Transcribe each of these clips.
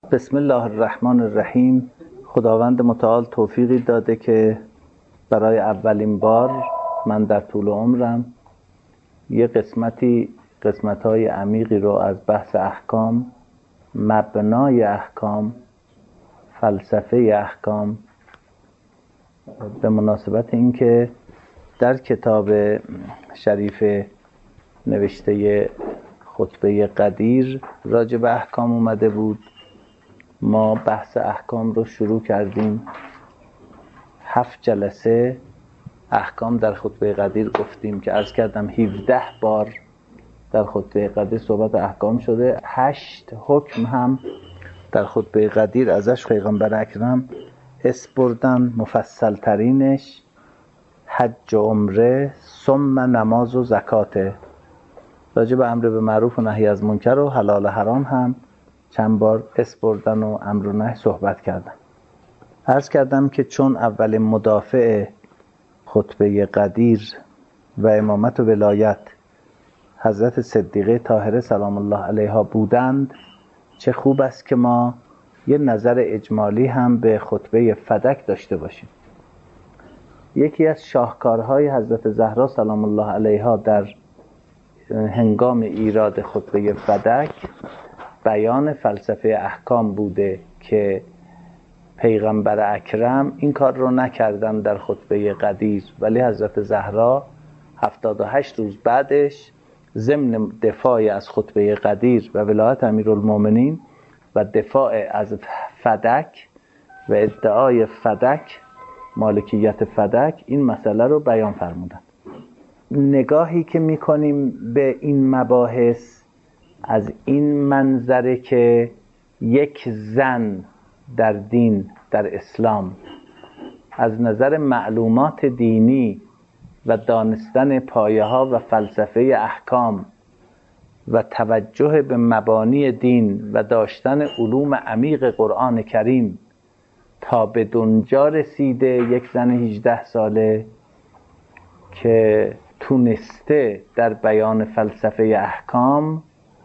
بسم الله الرحمن الرحیم. خداوند متعال توفیقی داده که برای اولین بار من در طول عمرم یه قسمت‌های عمیقی رو از بحث احکام، مبنای احکام، فلسفه احکام، به مناسبت اینکه در کتاب شریف نوشته خطبه قدیر راجع به احکام اومده بود. ما بحث احکام رو شروع کردیم. 7 جلسه احکام در خطبه قدیر گفتیم که عرض کردم 17 بار در خطبه قدیر صحبت احکام شده. 8 حکم هم در خطبه قدیر ازش پیغمبر اکرم اسپردن، مفصل ترینش حج و عمره ثم نماز و زکاته. راجع به امر به معروف و نهی از منکر و حلال و حرام هم چند بار اسپردن و امر و نهی صحبت کردم. عرض کردم که چون اولین مدافع خطبه قدیر و امامت و ولایت حضرت صدیقه طاهره سلام الله علیها بودند، چه خوب است که ما یه نظر اجمالی هم به خطبه فدک داشته باشیم. یکی از شاهکارهای حضرت زهرا سلام الله علیها در هنگام ایراد خطبه فدک بیان فلسفه احکام بوده که پیغمبر اکرم این کار رو نکردن در خطبه قدیر، ولی حضرت زهرا 78 روز بعدش ضمن دفاع از خطبه قدیر و ولایت امیرالمومنین و دفاع از فدک و ادعای فدک، مالکیت فدک، این مسئله رو بیان فرمودن. نگاهی که میکنیم به این مباحث از این منظره که یک زن در دین، در اسلام، از نظر معلومات دینی و دانستن پایه ها و فلسفه احکام و توجه به مبانی دین و داشتن علوم عمیق قرآن کریم تا به دنجا رسیده، یک زن 18 ساله که تونسته در بیان فلسفه احکام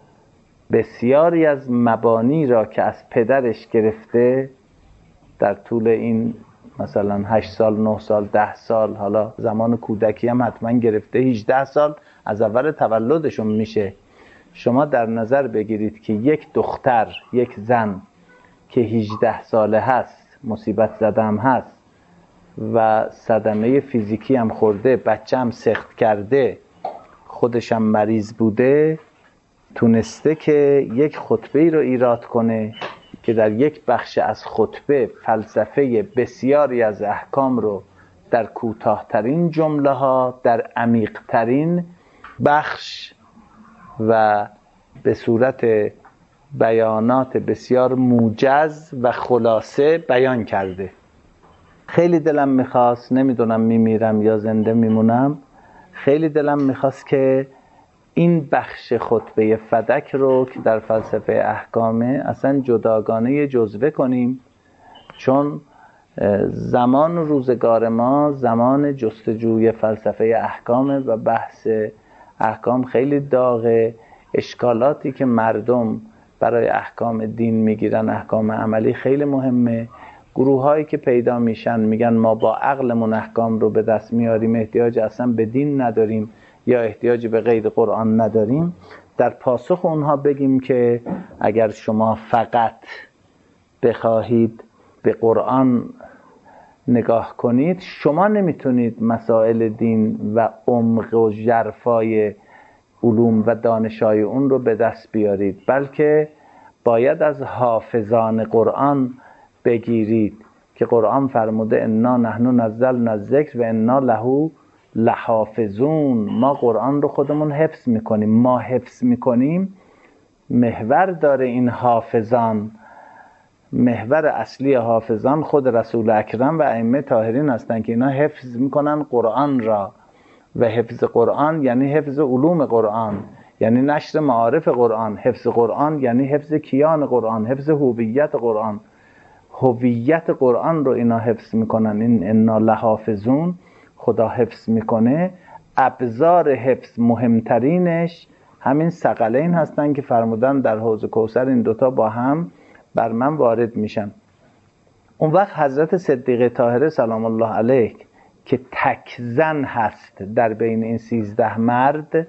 بسیاری از مبانی را که از پدرش گرفته در طول این مثلا 8 سال، 9 سال، 10 سال، حالا زمان کودکی هم حتما گرفته، 18 سال از اول تولدشون میشه. شما در نظر بگیرید که یک دختر، یک زن که 18 ساله هست، مصیبت زده هم هست و صدمه فیزیکی هم خورده، بچه هم سخت کرده، خودش هم مریض بوده، تونسته که یک خطبه رو ایراد کنه که در یک بخش از خطبه فلسفه بسیاری از احکام رو در کوتاه‌ترین جمله ها در عمیق‌ترین بخش و به صورت بیانات بسیار موجز و خلاصه بیان کرده. خیلی دلم میخواست، نمیدونم میمیرم یا زنده میمونم، خیلی دلم میخواست که این بخش خطبه فدک رو که در فلسفه احکامه اصلا جداگانه جزوه کنیم، چون زمان و روزگار ما زمان جستجوی فلسفه احکامه و بحث احکام خیلی داغه. اشکالاتی که مردم برای احکام دین میگیرن، احکام عملی، خیلی مهمه. گروه هایی که پیدا میشن میگن ما با عقلمون احکام رو به دست میاریم، احتیاج اصلا به دین نداریم یا احتیاج به غیر قرآن نداریم. در پاسخ اونها بگیم که اگر شما فقط بخواهید به قرآن نگاه کنید، شما نمیتونید مسائل دین و عمق و ژرفای علوم و دانشای اون رو به دست بیارید، بلکه باید از حافظان قرآن بگیرید که قرآن فرموده انا نحن نزلنا الذکر و انا له لحافظون. ما قرآن رو خودمون حفظ میکنیم. ما حفظ میکنیم، محور داره این حافظان. محور اصلی حافظان خود رسول اکرم و ائمه طاهرین هستن که اینا حفظ میکنن قرآن را، و حفظ قرآن یعنی حفظ علوم قرآن، یعنی نشر معارف قرآن. حفظ قرآن یعنی حفظ کیان قرآن، حفظ هویت قرآن. هویت قرآن رو اینا حفظ میکنن. این انا لحافظون، خدا حفظ میکنه. ابزار حفظ مهمترینش همین ثقلین هستن که فرمودن در حوض کوثر این دوتا با هم بر من وارد میشن. اون وقت حضرت صدیقه طاهره سلام الله علیه که تک زن هست در بین این 13 مرد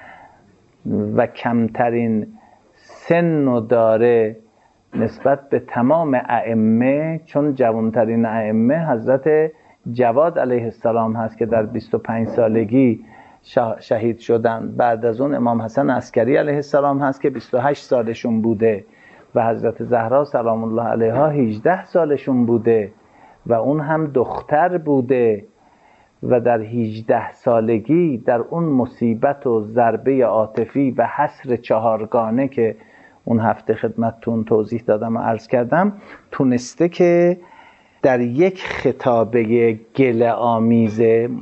و کمترین سن و داره نسبت به تمام ائمه، چون جوانترین ائمه حضرت جواد علیه السلام هست که در 25 سالگی شهید شدن. بعد از اون امام حسن عسکری علیه السلام هست که 28 سالشون بوده و حضرت زهرا سلام الله علیها 18 سالشون بوده و اون هم دختر بوده و در 18 سالگی در اون مصیبت و ضربه عاطفی و حصر 4گانه که اون هفته خدمتتون توضیح دادم و عرض کردم، تونسته که در یک خطابه گله آمیز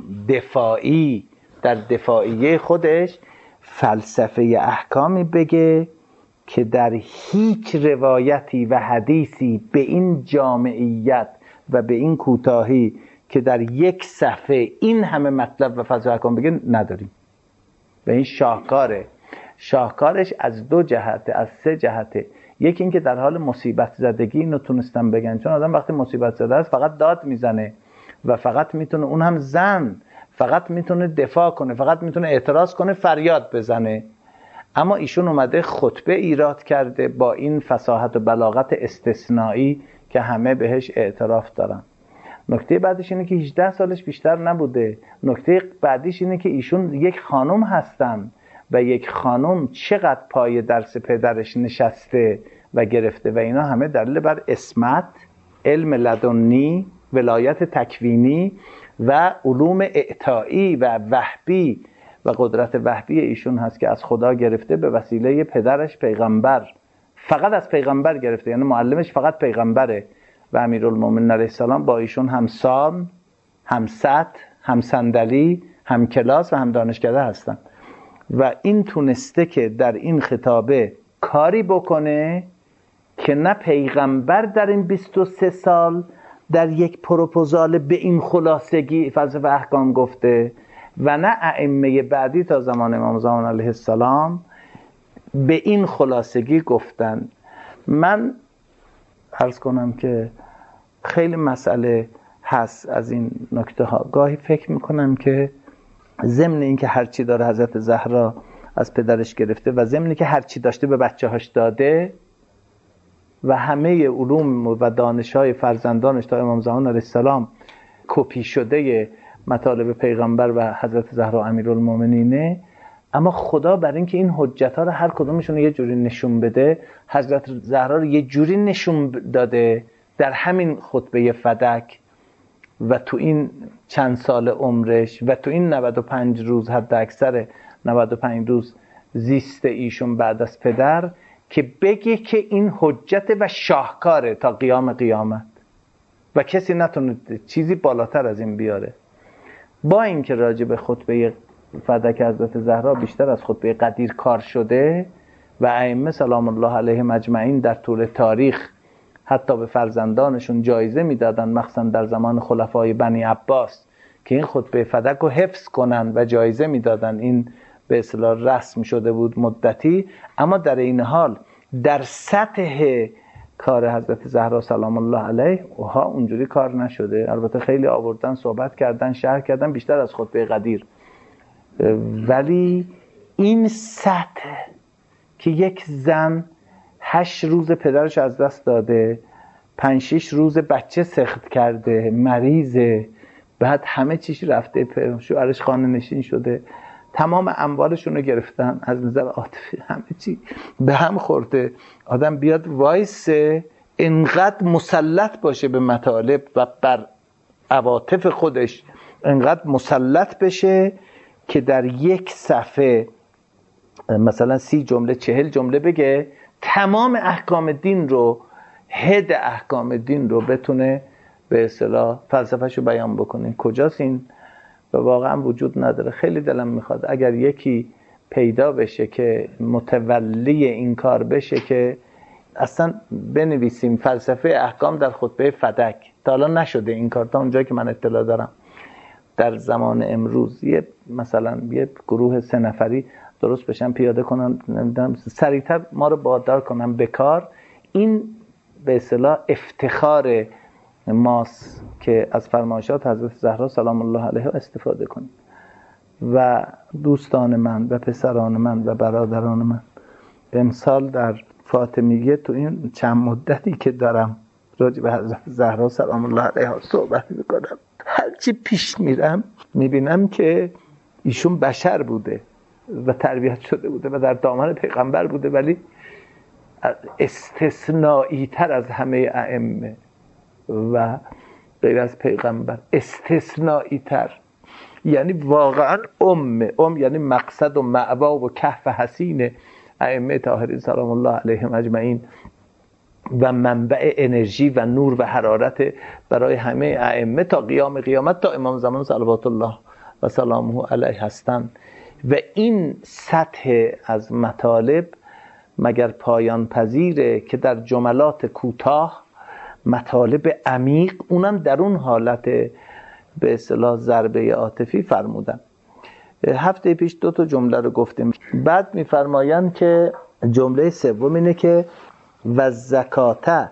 دفاعی در دفاعیه خودش فلسفه احکامی بگه که در هیچ روایتی و حدیثی به این جامعیت و به این کوتاهی که در یک صفحه این همه مطلب و فلسفه احکام بگه نداریم. و این شاهکاره. شاهکارش از 2 جهته، از 3 جهته. یکی این که در حال مصیبت زدگی اینو تونستن بگن، چون آدم وقتی مصیبت زده است فقط داد میزنه و فقط میتونه، اون هم زن، فقط میتونه دفاع کنه، فقط میتونه اعتراض کنه، فریاد بزنه. اما ایشون اومده خطبه ایراد کرده با این فصاحت و بلاغت استثنایی که همه بهش اعتراف دارن. نکته بعدش اینه که 18 سالش بیشتر نبوده. نکته بعدیش اینه که ایشون یک خانم هستن و یک خانم چقدر پای درس پدرش نشسته و گرفته و اینا همه دلیل بر عصمت، علم لدنی، ولایت تکوینی و علوم اعطایی و وهبی و قدرت وهبی ایشون هست که از خدا گرفته به وسیله پدرش پیغمبر. فقط از پیغمبر گرفته، یعنی معلمش فقط پیغمبره و امیرالمومنین علیه السلام با ایشون همسان، همسط، همصندلی، هم کلاس و هم دانشکده هستن و این تونسته که در این خطابه کاری بکنه که نه پیغمبر در این 23 سال در یک پروپوزال به این خلاصگی فلسفه احکام گفته و نه ائمه بعدی تا زمان امام زمان علیه السلام به این خلاصگی گفتن. من عرض کنم که خیلی مسئله هست از این نکته ها. گاهی فکر میکنم که ضمن این که هرچی داره حضرت زهرا از پدرش گرفته و ضمن که هرچی داشته به بچه هاش داده و همه علوم و دانش‌های فرزندانش تا امام زمان علیه السلام کپی شده مطالب پیغمبر و حضرت زهرا امیرالمومنینه، اما خدا برای اینکه این حجت‌ها رو هر کدومشون یه جوری نشون بده، حضرت زهرا رو یه جوری نشون داده در همین خطبه فدک و تو این چند سال عمرش و تو این 95 روز، حد اکثر 95 روز زیست ایشون بعد از پدر، که بگه که این حجت و شاهکاره تا قیام قیامت و کسی نتونه چیزی بالاتر از این بیاره. با اینکه راجع به خطبه فدک حضرت زهرا بیشتر از خطبه قدیر کار شده و ائمه سلام الله علیهم اجمعین در طول تاریخ حتی به فرزندانشون جایزه میدادن، مخصوصا در زمان خلفای بنی عباس، که این خطبه فدک رو حفظ کنن و جایزه میدادن. این به اصطلاح رسم شده بود مدتی، اما در این حال در سطح کار حضرت زهرا سلام الله علیه اوها اونجوری کار نشده. البته خیلی آوردن صحبت کردن شرح کردن بیشتر از خطبه قدیر، ولی این سطح که یک زن 8 روز پدرش از دست داده، 5-6 روز بچه سخت کرده، مریضه، بعد همه چیش رفته، شوهرش خانه نشین شده، تمام اموالشون رو گرفتن، از نظر عاطفی همه چی به هم خورده، آدم بیاد وایسه انقدر مسلط باشه به مطالب و بر عواطف خودش انقدر مسلط بشه که در یک صفحه مثلا 30 جمله 40 جمله بگه، تمام احکام دین رو، هد احکام دین رو بتونه به اصطلاح فلسفه‌شو بیان بکنه. کجاست این؟ و واقعا وجود نداره. خیلی دلم میخواد اگر یکی پیدا بشه که متولی این کار بشه که اصلا بنویسیم فلسفه احکام در خطبه فدک. تا حالا نشده این کار، تا اونجایی که من اطلاع دارم در زمان امروز مثلا یه گروه 3 نفری درست بشن، پیاده کنن، نمیدونم سریعتر ما رو بادار کنن به کار. این به اصطلاح افتخار ماست که از فرمایشات حضرت زهرا سلام الله علیها استفاده کنیم. و دوستان من و پسران من و برادران من امسال در فاطمیه تو این چند مدتی که دارم راجع به حضرت زهرا سلام الله علیها صحبت میکنم، هرچی پیش میرم میبینم که ایشون بشر بوده و تربیت شده بوده و در دامن پیغمبر بوده، ولی استثنایی تر از همه ائمه و غیر از پیغمبر، استثنایی تر. یعنی واقعا ام یعنی مقصد و مأوا و کهف حسین ائمه طاهرین سلام الله علیهم اجمعین و منبع انرژی و نور و حرارت برای همه ائمه تا قیام قیامت، تا امام زمان صلوات الله و سلامه علیه هستند. و این سطح از مطالب مگر پایان پذیره که در جملات کوتاه مطالب عمیق، اونم در اون حالت به اصطلاح ضربه عاطفی فرمودن. هفته پیش 2 جمله رو گفتیم. بعد میفرمایند که جمله سوم اینه که و زکات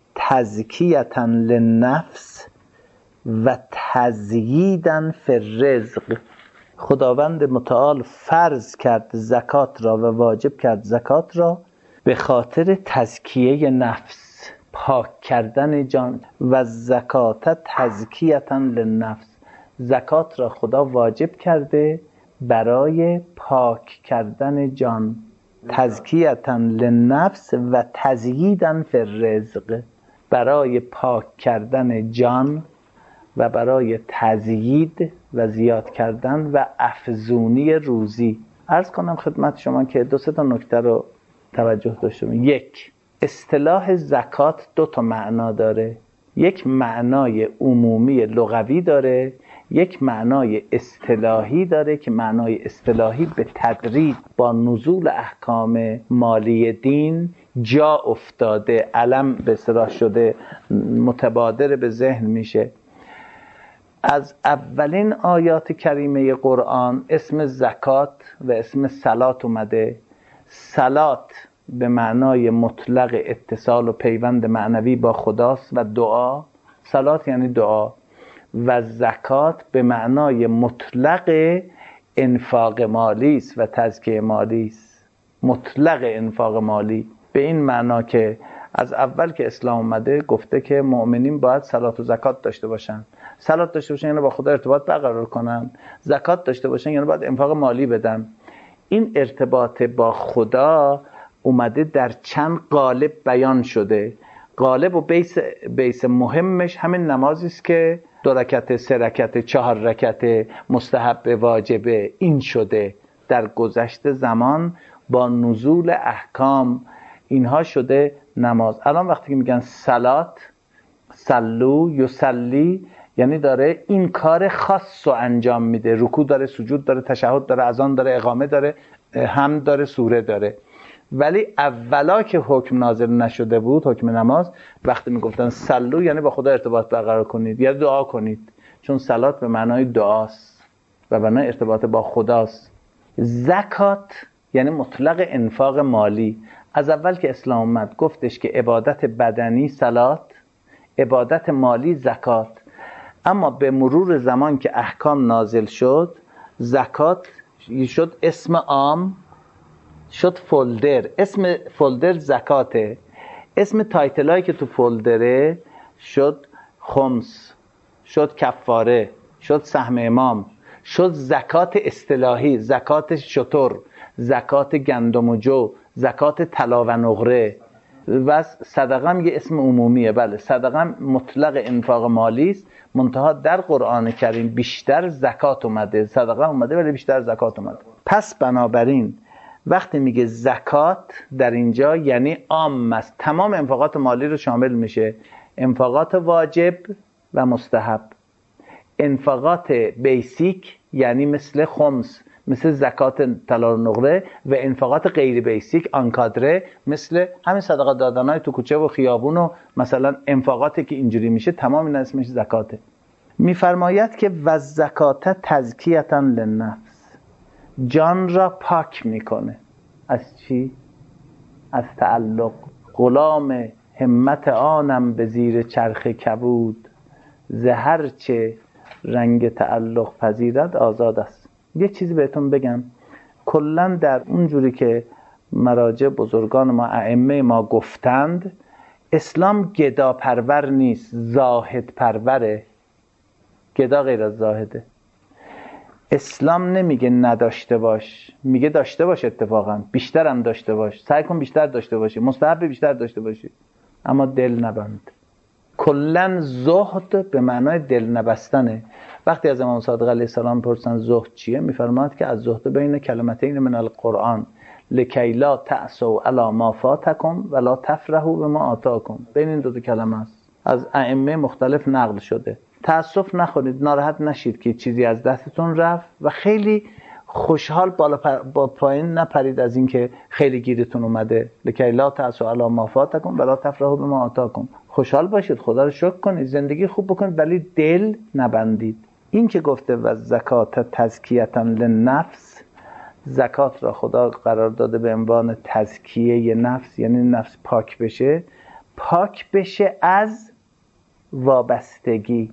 تزکیة للنفس و تزییداً فی الرزق. خداوند متعال فرض کرد زکات را و واجب کرد زکات را به خاطر تزکیه نفس، پاک کردن جان. و زکات تزکیة للنفس، زکات را خدا واجب کرده برای پاک کردن جان. تزکیة للنفس و تزییداً فی الرزق، برای پاک کردن جان و برای تزیید و زیاد کردن و افزونی روزی. عرض کنم خدمت شما که 2-3 نکته رو توجه داشته باشید. 1. اصطلاح زکات 2 معنا داره. یک معنای عمومی لغوی داره، یک معنای اصطلاحی داره که معنای اصطلاحی به تدریج با نزول احکام مالی دین جا افتاده، علم به اصطلاح شده، متبادر به ذهن میشه. از اولین آیات کریمه قرآن اسم زکات و اسم صلات اومده. صلات به معنای مطلق اتصال و پیوند معنوی با خداست و دعا، صلات یعنی دعا. و زکات به معنای مطلق انفاق مالی است و تزکیه مالی است، مطلق انفاق مالی، به این معنا که از اول که اسلام اومده گفته که مؤمنین باید صلات و زکات داشته باشن. صلات داشته باشن یعنی با خدا ارتباط برقرار کنن، زکات داشته باشن یعنی باید انفاق مالی بدن. این ارتباط با خدا اومده در چند قالب بیان شده. قالب و بیس مهمش همین نمازی است که 2 رکعت، 3 رکعت، 4 رکعت، مستحب، واجبه. این شده در گذشت زمان با نزول احکام اینها شده نماز. الان وقتی که میگن صلات، صلو، یصلی، یعنی داره این کار خاص رو انجام میده. رکوع داره، سجود داره، تشهد داره، اذان داره، اقامه داره، حمد داره، سوره داره. ولی اولا که حکم نازل نشده بود، حکم نماز، وقتی میگفتن صلو یعنی با خدا ارتباط برقرار کنید یا دعا کنید، چون صلات به معنای دعاست و به معنای ارتباط با خداست. زکات یعنی مطلق انفاق مالی. از اول که اسلام اومد گفتش که عبادت بدنی صلات، عبادت مالی زکات. اما به مرور زمان که احکام نازل شد، زکات شد اسم عام، شد فولدر. اسم فولدر زکاته. اسم تایتلایی که تو فولدره شد خمس، شد کفاره، شد سهم امام، شد زکات اصطلاحی، زکات شتر، زکات گندم و جو، زکات طلا و نقره. و صدقه هم یه اسم عمومیه. بله، صدقه هم مطلق انفاق مالی است، منتها در قرآن کریم بیشتر زکات اومده. صدقه اومده ولی بیشتر زکات اومده. پس بنابراین وقتی میگه زکات در اینجا یعنی عام است، تمام انفاقات مالی رو شامل میشه. انفاقات واجب و مستحب، انفاقات بیسیک یعنی مثل خمس، مثل زکات طلا و نقره، و انفاقات غیر بیسیک آنکادره، مثل همین صدقه دادنای تو کوچه و خیابون و مثلا انفاقاتی که اینجوری میشه، تمام این اسمش زکاته. میفرماید که و زکات تزکیة للنفس، جان را پاک میکنه. از چی؟ از تعلق. غلام همت آنم به زیر چرخ کبود، ز هر چه رنگ تعلق پذیرد آزاد است. یه چیزی بهتون بگم، کلا در اونجوری که مراجع بزرگان ما ائمه ما گفتند، اسلام گدا پرور نیست، زاهد پروره. گدا غیر از زاهده. اسلام نمیگه نداشته باش، میگه داشته باش، اتفاقا بیشتر هم داشته باش، سعی کن بیشتر داشته باشی، مستحب بیشتر داشته باشی، اما دل نبند. کلا زهد به معنای دل نبستنه. وقتی از امام صادق علیه السلام پرسن زهد چیه، میفرماد که از زهد بین کلمتین من القرآن لکی لا تعصوا علی ما فاتکم ولا تفرحوا بما آتاکم. بین این دو کلمه است، از ائمه مختلف نقل شده. تأسف نخورید، ناراحت نشید که چیزی از دستتون رفت و خیلی خوشحال با پایین نپرید از اینکه خیلی گیرتون اومده. لکی لا تعصوا علی ما فاتکم ولا تفرحوا بما آتاکم. خوشحال باشید، خدا رو شکر کنید، زندگی خوب بکنید، ولی دل نبندید. این که گفته و زکات تزکیه للنفس، زکات را خدا قرار داده به عنوان تزکیه نفس، یعنی نفس پاک بشه. پاک بشه از وابستگی،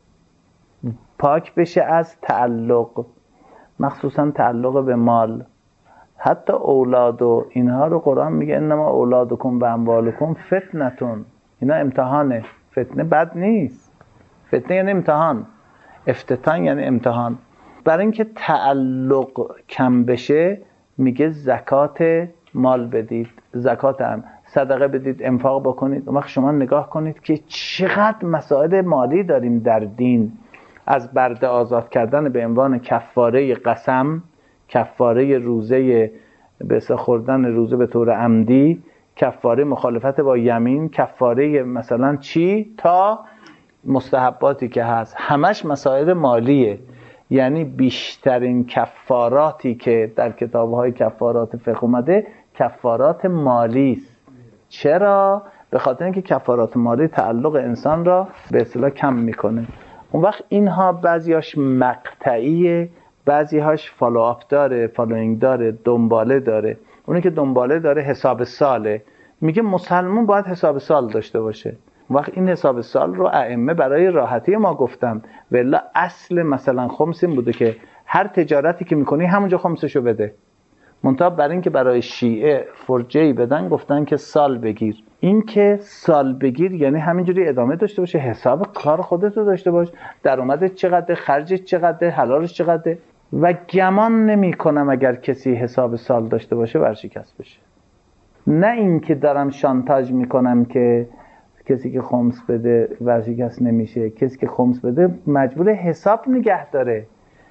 پاک بشه از تعلق، مخصوصا تعلق به مال. حتی اولاد و اینها رو قرآن میگه انما اولادکم و اموالکم فتنتون. اینا امتحانه. فتنه بد نیست، فتنه یعنی امتحان، افتتان یعنی امتحان. برای اینکه تعلق کم بشه میگه زکات مال بدید، زکات هم صدقه بدید، انفاق بکنید. اون وقت شما نگاه کنید که چقدر مسائل مالی داریم در دین، از برده آزاد کردن به عنوان کفاره قسم، کفاره روزه به خوردن روزه به طور عمدی، کفاره مخالفت با یمین، کفاره مثلا چی، تا مستحباتی که هست، همش مسائل مالیه. یعنی بیشترین کفاراتی که در کتاب‌های کفارات فقه اومده کفارات مالی است. چرا؟ به خاطر اینکه کفارات مالی تعلق انسان را به اصطلاح کم میکنه. اون وقت اینها بعضیاش مقطعیه، بعضیهاش فالوآپ داره، فالوینگ داره، دنباله داره. اونی که دنباله داره حساب ساله. میگه مسلمان باید حساب سال داشته باشه. اون وقت این حساب سال رو ائمه برای راحتی ما گفتم. والا اصل مثلا خمس این بوده که هر تجارتی که میکنی همونجا خمسشو بده. منتها برای اینکه برای شیعه فرجه‌ای بدن گفتن که سال بگیر. این که سال بگیر یعنی همینجوری ادامه داشته باشه، حساب کار خودتو داشته باش، درآمدت چقدر، خرجت چقدر، حلالش چقدر. و گمان نمی کنم اگر کسی حساب سال داشته باشه ورشکست بشه. نه اینکه دارم شانتاژ میکنم که کسی که خمس بده ورشکست نمیشه. کسی که خمس بده مجبور حساب نگه داره.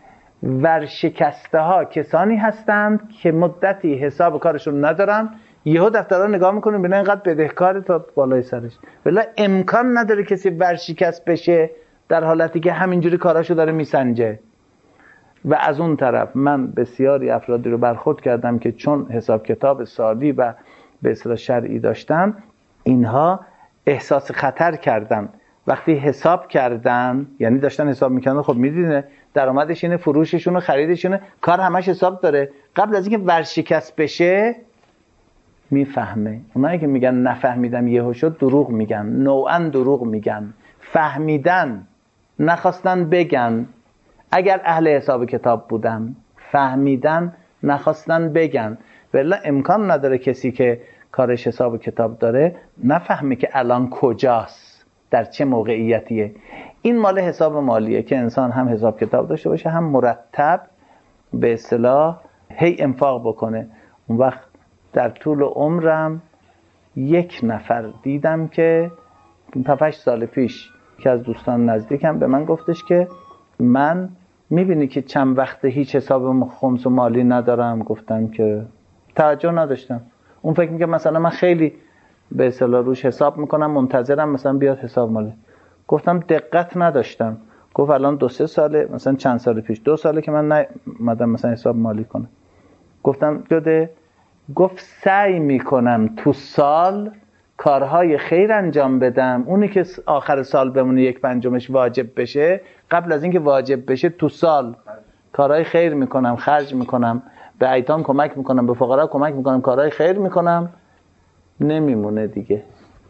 ورشکسته ها کسانی هستند که مدتی حساب کارشون ندارن، یهو دفترها نگاه میکنن ببینن اینقدر بدهکار تا بالای سرش. ولی امکان نداره کسی ورشکست بشه در حالتی که همینجوری کاراشو داره میسنجه. و از اون طرف من بسیاری افرادی رو برخورد کردم که چون حساب کتاب سالی و به اصطلاح شرعی داشتن، اینها احساس خطر کردن. وقتی حساب کردن یعنی داشتن حساب میکنن، خب میدونه درآمدش اینه، فروششونه، خریدشونه، کار همش حساب داره. قبل از اینکه ورشکست بشه میفهمه. اونایی که میگن نفهمیدم یهو شد دروغ میگن، نوعا دروغ میگن. فهمیدن، نخواستن بگن. اگر اهل حساب کتاب بودن فهمیدن، نخواستن بگن. ولی امکان نداره کسی که کارش حساب کتاب داره نفهمه که الان کجاست، در چه موقعیتیه. این مال حساب مالیه که انسان هم حساب کتاب داشته باشه، هم مرتب به اصطلاح هی انفاق بکنه. اون وقت در طول عمرم یک نفر دیدم که 7-8 سال پیش که از دوستان نزدیکم به من گفتش که من میبینی که چند وقته هیچ حساب خمس و مالی ندارم. گفتم که توجه نداشتم. اون فکر میگه مثلا من خیلی به اصطلاح روش حساب میکنم، منتظرم مثلا بیاد حساب مالی. گفتم دقت نداشتم. گفت الان 2-3 ساله، مثلا چند سال پیش 2 ساله که من نمدم مثلا حساب مالی کنم. گفتم شده؟ گفت سعی میکنم تو سال کارهای خیر انجام بدم، اونی که آخر سال بمونه 1/5 واجب بشه، قبل از اینکه واجب بشه تو سال کارهای خیر میکنم، خرج میکنم، به ایتام کمک میکنم، به فقرا کمک میکنم، کارهای خیر میکنم. نمیمونه دیگه.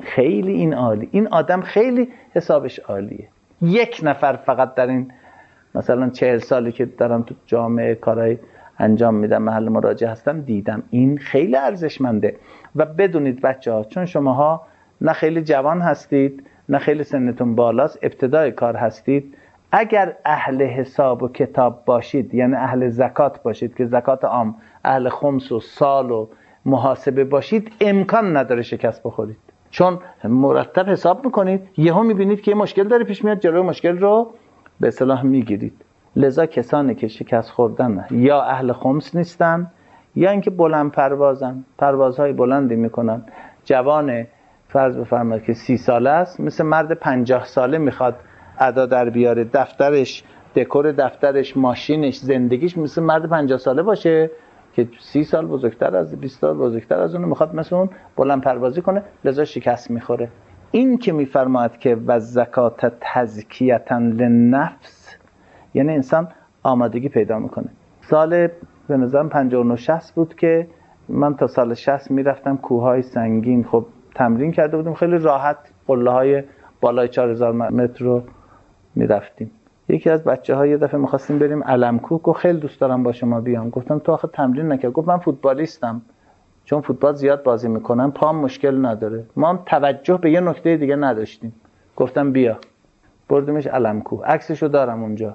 خیلی این عالی، این آدم خیلی حسابش عالیه. یک نفر فقط در این مثلا 40 سالی که دارم تو جامعه کارهای انجام میدم، محل مراجعه هستم، دیدم این خیلی ارزشمنده. و بدونید بچه‌ها، چون شماها نه خیلی جوان هستید نه خیلی سنتون بالاست، ابتدای کار هستید، اگر اهل حساب و کتاب باشید، یعنی اهل زکات باشید که زکات عام، اهل خمس و سال و محاسبه باشید، امکان نداره شکست بخورید، چون مرتب حساب میکنید، یهو میبینید که یه مشکل داره پیش میاد، جلوی مشکل رو به اصطلاح میگیرید. لذا کسانی که شکست خوردن یا اهل خمس نیستن یا اینکه بلند پروازن، پروازهای بلندی میکنن. جوان فرض بفرمایید که 30 ساله است، مثل مرد 50 ساله میخواد ادا در بیاره، دفترش، دکور دفترش، ماشینش، زندگیش مثل مرد 50 ساله باشه که 30 سال بزرگتر از 20 سال بزرگتر از اون، میخواد مثل اون بلند پروازی کنه، لذا شکست میخوره. این که میفرماید که و زکات تزکیتا للنفس، یعنی انسان آمادگی پیدا میکنه. سال به نظرم 59-60 بود که من تا سال 60 میرفتم کوههای سنگین، خب تمرین کرده بودیم خیلی راحت، قله های بالای 4000 متر رو میرفتیم. یکی از بچه‌ها یه دفعه می‌خواستیم بریم علم‌کوه، گفت خیلی دوست دارم با شما بیام. گفتم تو آخه تمرین نکرد؟ گفت من فوتبالیستم، چون فوتبال زیاد بازی میکنم پام مشکل نداره. ما هم توجه به یه نکته دیگه نداشتیم. گفتم بیا، بردیمش علم‌کوه، عکسشو دارم اونجا.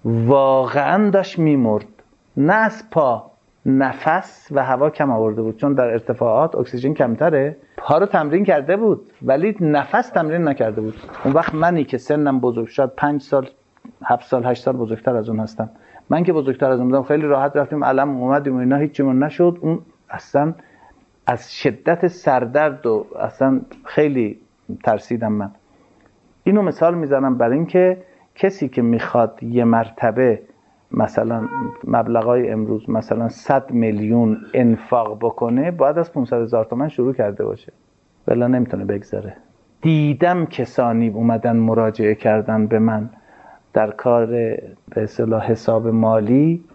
واقعا داشت میمرد، نه از پا، نفس و هوا کم آورده بود، چون در ارتفاعات اکسیژن کمتره. پا رو تمرین کرده بود ولی نفس تمرین نکرده بود. اون وقت منی که سنم بزرگ شد، 5 سال 7 سال 8 سال بزرگتر از اون هستم، من که بزرگتر از اون بودم خیلی راحت رفتیم علم، اومدیم و اینا، هیچیمون نشد. اون اصلا از شدت سردرد و اصلا خیلی ترسیدم من. اینو مثال میزنم برای اینکه کسی که میخواد یه مرتبه مثلا مبلغای امروز مثلا 100 میلیون انفاق بکنه، باید از 500,000 تومان شروع کرده باشه، ولی نمیتونه بگذاره. دیدم کسانی اومدن مراجعه کردن به من در کار به اصطلاح حساب مالی،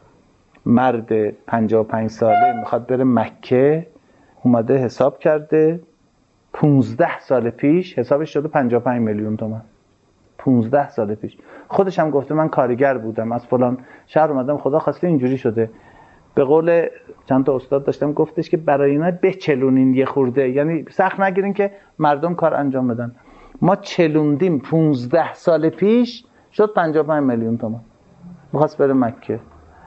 مرد 55 ساله میخواد بره مکه، اومده حساب کرده 15 سال پیش حسابش شده 55 میلیون تومان. 15 سال پیش. خودش هم گفته من کارگر بودم، از فلان شهر اومدم، خدا خواسته اینجوری شده. به قول چند تا استاد داشتم گفتش که برای اینا بچلونین یه خورده، یعنی سخت نگیرین که مردم کار انجام بدن. ما چلوندیم 15 سال پیش شد 55 میلیون تومان. می‌خواست بره مکه.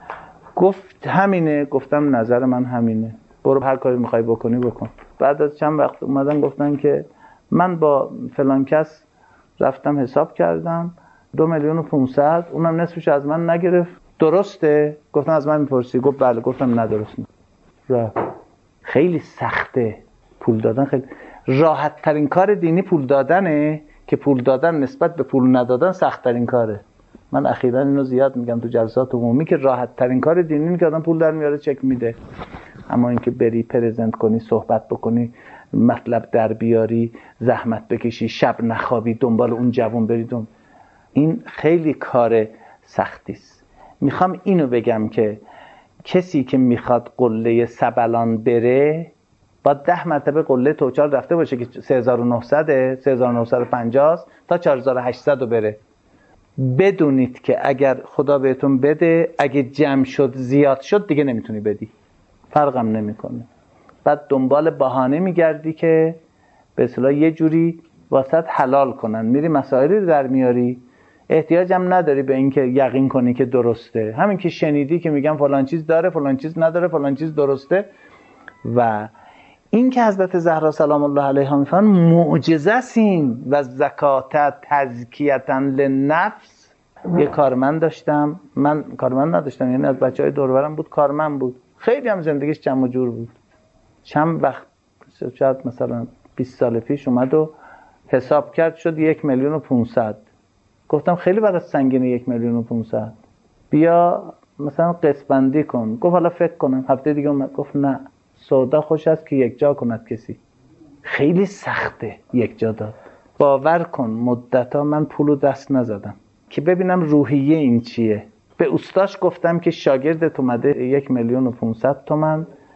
گفت همینه. گفتم نظر من همینه، برو هر کاری می‌خوای بکنی بکن. بعد از چند وقت اومدن گفتن که من با فلان کس رفتم حساب کردم 2,500,000، اونم نصفش از من نگرفت. درسته؟ گفتم از من میپرسی؟ گفت بله. گفتم نه درست نیست. خیلی سخته پول دادن، خیلی راحت ترین کار دینی پول دادنه، که پول دادن نسبت به پول ندادن سخت ترین کاره. من اخیراً اینو زیاد میگم تو جلسات عمومی که راحت ترین کار دینی اینه که آدم پول در میاره چک میده، اما اینکه بری پرزنت کنی، صحبت بکنی، مطلب در بیاری، زحمت بکشی، شب نخوابی، دنبال اون جوان برید، این خیلی کار سختی است. میخوام اینو بگم که کسی که میخواد قله سبلان بره با 10 مرتبه قله توچال رفته باشه که 3900 3950 تا 4800 رو بره. بدونید که اگر خدا بهتون بده، اگه جمع شد زیاد شد دیگه نمیتونی بدی، فرقم نمیکنه. بعد دنبال بهانه میگردی که به اصطلاح یه جوری واسط حلال کنن، میری مسائلی رو در میاری، احتیاجم نداری به این که یقین کنی که درسته. همین که شنیدی که میگن فلان چیز داره، فلان چیز نداره، فلان چیز درسته. و این که حضرت زهرا سلام الله علیها میفرمایند معجزه است این، و زکات تزکیتا للنفس. یه کارمند داشتم، من کارمند نداشتم، یعنی از بچهای دور و برم بود کارمند بود، خیلی هم زندگیش جمع و جور بود. چند وقت شاید مثلا 20 سال پیش اومد و حساب کرد شد 1,500,000. گفتم خیلی برات سنگینه 1,500,000، بیا مثلا قسط بندی کن. گفت حالا فکر کنم. هفته دیگه اومد گفت نه، سودا خوش است که یک جا کند کسی. خیلی سخته یک جا داد. باور کن مدتا من پولو دست نزدم که ببینم روحیه این چیه. به استاش گفتم که شاگردت اومده 1,500,000 تومان، خب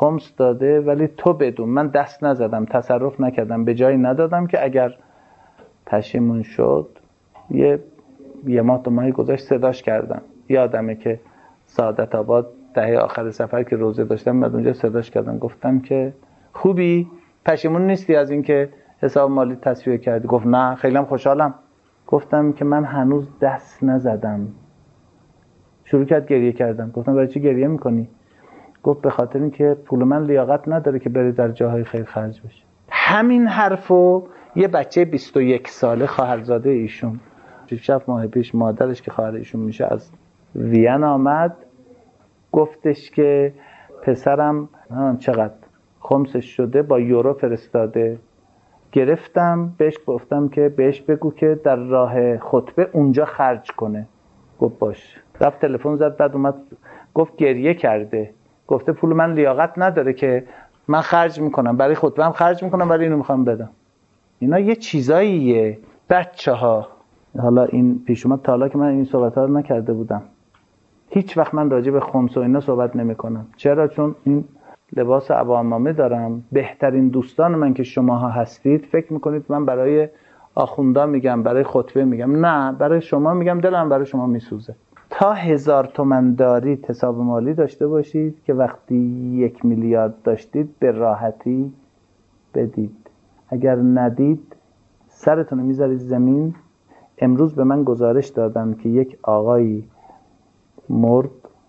خمس داده ولی تو بدون، من دست نزدم، تصرف نکردم، به جایی ندادم که اگر پشیمون شد یه ماه دو ماهی گذشت صداش کردم. یادمه که سعادت آباد دهه آخر سفر که روزه داشتم بعد اونجا صداش کردم، گفتم که خوبی؟ پشیمون نیستی از اینکه حساب مالی تصفیه کردی؟ گفت نه خیلی خوشحالم. گفتم که من هنوز دست نزدم. شروع کرد گریه کردم. گفتم برای چی گریه میکنی؟ گفت به خاطر اینکه پول من لیاقت نداره که بره در جاهای خیر خرج بشه. همین حرفو یه بچه 21 ساله خواهرزاده ایشون 6 ماه پیش مادرش که خواهر ایشون میشه از وین آمد، گفتش که پسرم چقدر خمسش شده با یورو فرستاده. گرفتم بهش گفتم که بهش بگو که در راه خطبه اونجا خرج کنه. گفت باش. رفت تلفن زد، بعد اومد گفت گریه کرده، گفته پول من لیاقت نداره که من خرج میکنم، برای خطبه هم خرج میکنم، برای اینو میخوام بدم. اینا یه چیزاییه بچه‌ها. حالا این پیش اومد تا حالا که من این صحبت‌ها رو نکرده بودم. هیچ وقت من راجع به خمس و اینا صحبت نمی‌کنم. چرا؟ چون این لباس عبا دارم. بهترین دوستان من که شماها هستید فکر میکنید من برای آخوندا میگم، برای خطبه میگم. نه، برای شما میگم، دلم برای شما میسوزه. تا 1000 تومان دارید حساب مالی داشته باشید که وقتی 1 میلیارد داشتید به راحتی بدید. اگر ندید سرتون رو میذارید زمین. امروز به من گزارش دادن که یک آقایی مرد،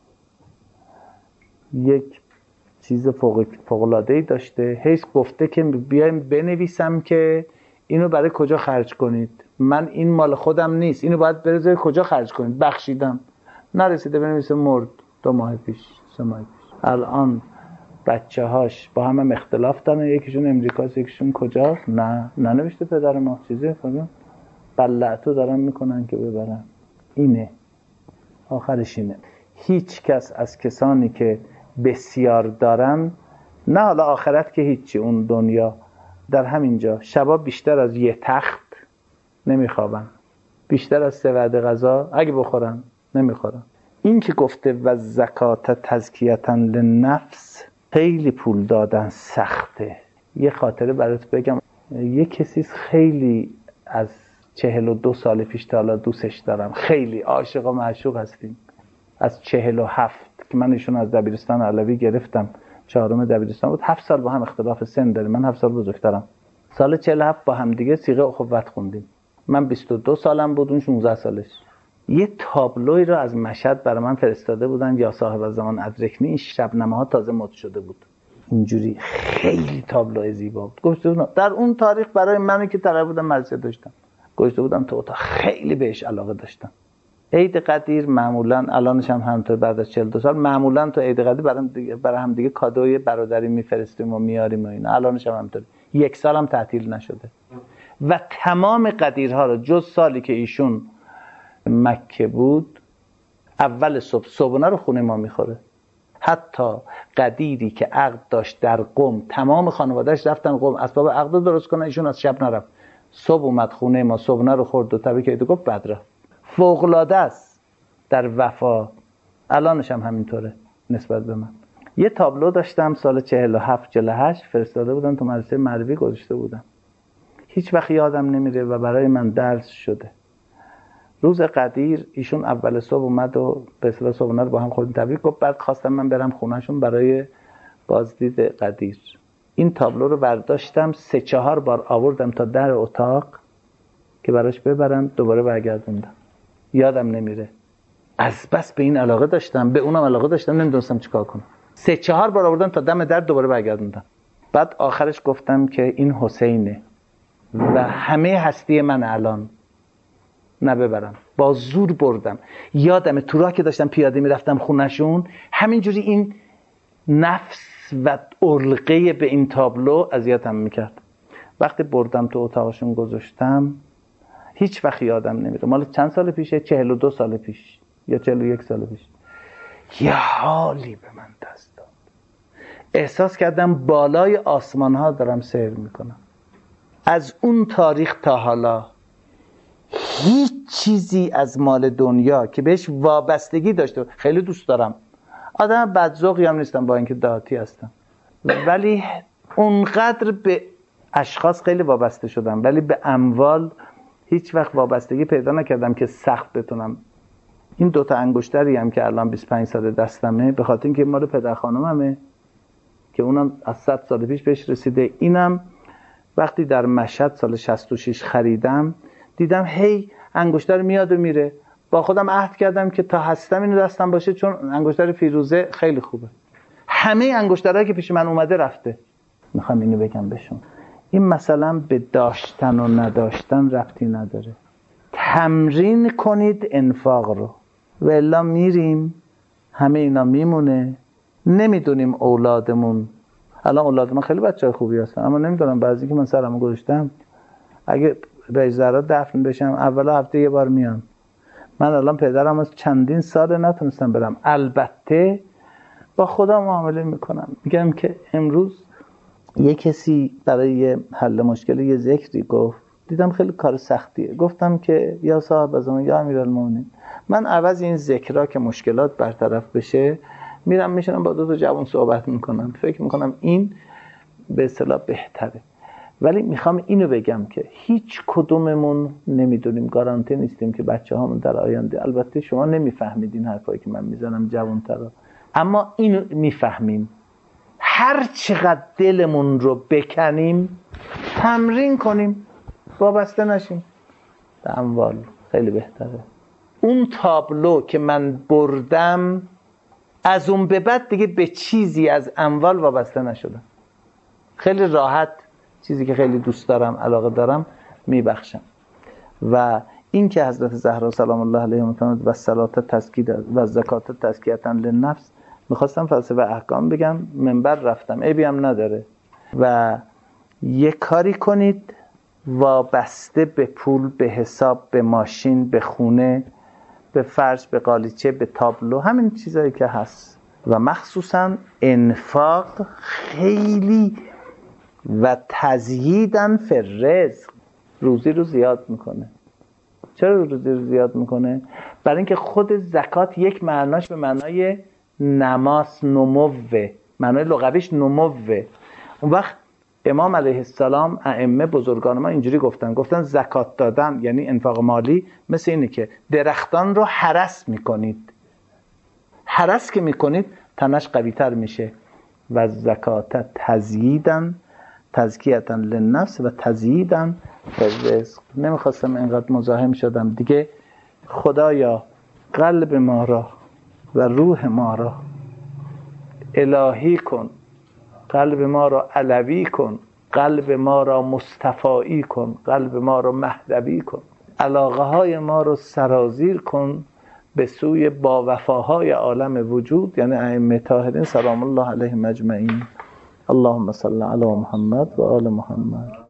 یک چیز فوق‌العاده‌ای داشته، هیچ گفته که بیایم بنویسم که اینو برای کجا خرج کنید. من این مال خودم نیست، اینو باید برای کجا خرج کنید. بخشیدم، نرسیده بنویسه مرد 2 ماه پیش 3 ماه پیش. الان بچه‌هاش با هم اختلاف دارن، یکیشون امریکاست یکیشون کجاست. نه ننوشته پدر ما چیزی فلان، بلعتو دارن میکنن که ببرن. اینه آخرش اینه. هیچ کس از کسانی که بسیار دارن، نه حالا آخرت که هیچی، اون دنیا در همینجا شبا بیشتر از یه تخت نمیخوابن، بیشتر از 3 وعده غذا اگه بخورن نمیخورن. این که گفته و زکات تزکیةً للنفس، خیلی پول دادن سخته. یه خاطره برات بگم. یه کسی خیلی از 42 سال پیش تا حالا دوستش دارم، خیلی عاشق و معشوق هستیم. از 47 که من ایشون از دبیرستان علوی گرفتم، 4م دبیرستان بود، 7 سال با هم اختلاف سن داریم. من 7 سال بزرگترم. سال 47 با هم دیگه صیغه اخوت خوندیم. من 22 سالم بود، اون 16 سالش. یه تابلوی رو از مشهد برای من فرستاده بودن، یا صاحب زمان ادرکنی. این شبنمه‌ها تازه مد شده بود، اینجوری خیلی تابلو زیبا بود. گفته بودم در اون تاریخ برای منی که طلب بودم مرسه داشتم، گفته بودم تو اتاق، خیلی بهش علاقه داشتم. عید قدیر معمولا الانش هم همونطور بعد از 42 سال معمولا تو عید قدیر برای هم دیگه کادوی برادری میفرستیم و میاریم و اینا. الانش هم همونطور. 1 سالم تعطیل نشده و تمام قدیرها رو جز سالی که ایشون مکه بود، اول صبحونه رو خونه ما میخوره. حتی قدیری که عقد داشت در قم، تمام خانواده‌اش رفتن قم اسباب عقد رو درست کنن، ایشون از شب نرفت. صبح اومد خونه ما، صبحونه رو خورد و تبریک عید گفت، بعد رفت. فوق‌العاده است در وفا. الانش هم همینطوره نسبت به من. یه تابلو داشتم سال 47 48 فرستاده بودن تو مدرسه مروی گذاشته بودن. هیچ وقت یادم نمیره و برای من درس شده. روز قدیر ایشون اول صبح اومد و به اصطلاح صبحونه رو با هم خوردیم تبریک گفت. بعد خواستم من برم خونهشون برای بازدید قدیر. این تابلو رو برداشتم 3-4 بار آوردم تا در اتاق که براش ببرم، دوباره برگردوندم. یادم نمیره. از بس به این علاقه داشتم، به اونم علاقه داشتم، نمیدونستم چیکار کنم. 3-4 بار آوردم تا دم در، دوباره برگردوندم. بعد آخرش گفتم که این حسینه و همه هستی من الان نببرم. با زور بردم. یادمه تو راه که داشتم پیاده میرفتم خونهشون، همینجوری این نفس و علقه به این تابلو اذیتم میکرد. وقتی بردم تو اتاقشون گذاشتم، هیچ وقت یادم نمیره. مال چند سال پیشه؟ 42 سال پیش یا 41 سال پیش. یه حالی به من دست داد. احساس کردم بالای آسمان ها دارم سیر میکنم. از اون تاریخ تا حالا هیچ چیزی از مال دنیا که بهش وابستگی داشته، خیلی دوست دارم، آدم بدذوقی هم نیستم با اینکه دهاتی هستم، ولی اونقدر به اشخاص خیلی وابسته شدم، ولی به اموال هیچ وقت وابستگی پیدا نکردم که سخت بتونم. این دوتا انگشتری هم که الان 25 سال دستمه، به خاطر اینکه مال پدر خانوممه که اونم از 100 سال پیش بهش رسیده. اینم وقتی در مشهد سال 66 خریدم، دیدم هی انگشتر میاد و میره. با خودم عهد کردم که تا هستم اینو دستم باشه، چون انگشتر فیروزه خیلی خوبه. همه انگشترهایی که پیش من اومده رفته. میخوام اینو بگم بهشون، این مثلا به داشتن و نداشتن ربطی نداره. تمرین کنید انفاق رو، و الا میریم همه اینا میمونه. نمیدونیم اولادمون، الان اولاد من خیلی بچه خوبی هستن، اما نمیدونم بعضی که من سرمو گذاشتم اگه به زرا دفن بشم اول هفته یه بار میام. من الان پدرم از چندین سال نتونستم برم. البته با خدا معامله میکنم، میگم که امروز یه کسی برای حل مشکل یه ذکری گفت، دیدم خیلی کار سختیه. گفتم که یا صاحب زمان یا امیرالمومنین، من عوض این ذکرها که مشکلات برطرف بشه میرم میشنم با دو تا جوان صحبت میکنم، فکر میکنم این به اصطلاح بهتره. ولی میخوام اینو بگم که هیچ کدوممون نمیدونیم، گارانتی نیستیم که بچه هامون در آینده، البته شما نمیفهمید حرفایی که من میزنم جوانترا، اما اینو میفهمیم. هر چقدر دلمون رو بکنیم، تمرین کنیم، وابسته نشیم به اموال، خیلی بهتره. اون تابلو که من بردم، از اون به بعد دیگه به چیزی از اموال وابسته نشدم. خیلی راحت چیزی که خیلی دوست دارم، علاقه دارم، میبخشم. و این که حضرت زهرا سلام الله علیها میفرمود و صلات تزکیه و زکات تزکیه للنفس، میخواستم فلسفه احکام بگم، منبر رفتم، عیبی هم نداره. و یه کاری کنید وابسته به پول، به حساب، به ماشین، به خونه، به فرش، به قالیچه، به تابلو، همین چیزایی که هست. و مخصوصا انفاق خیلی و تزهیدن فی الرزق، روزی رو زیاد میکنه. چرا روزی رو زیاد میکنه؟ برای اینکه خود زکات یک معناش به معنای نماس، نموه، معنای لغویش نموه. اون وقت امام علیه السلام، ائمه بزرگان ما اینجوری گفتن زکات دادن یعنی انفاق مالی مثل اینه که درختان رو هرس میکنید. هرس که میکنید تنش قوی تر میشه. و زکات تزییدن تزکیتن للنفس و تزییدن رزق. نمیخواستم اینقدر مزاحم شدم دیگه. خدایا قلب ما را و روح ما را الهی کن، قلب ما را علوی کن، قلب ما را مصطفایی کن، قلب ما را مهدوی کن، علاقه های ما را سرازیر کن به سوی با وفاهای عالم وجود، یعنی ائمه طاهرین سلام الله علیهم اجمعین. اللهم صل علی محمد و آل محمد.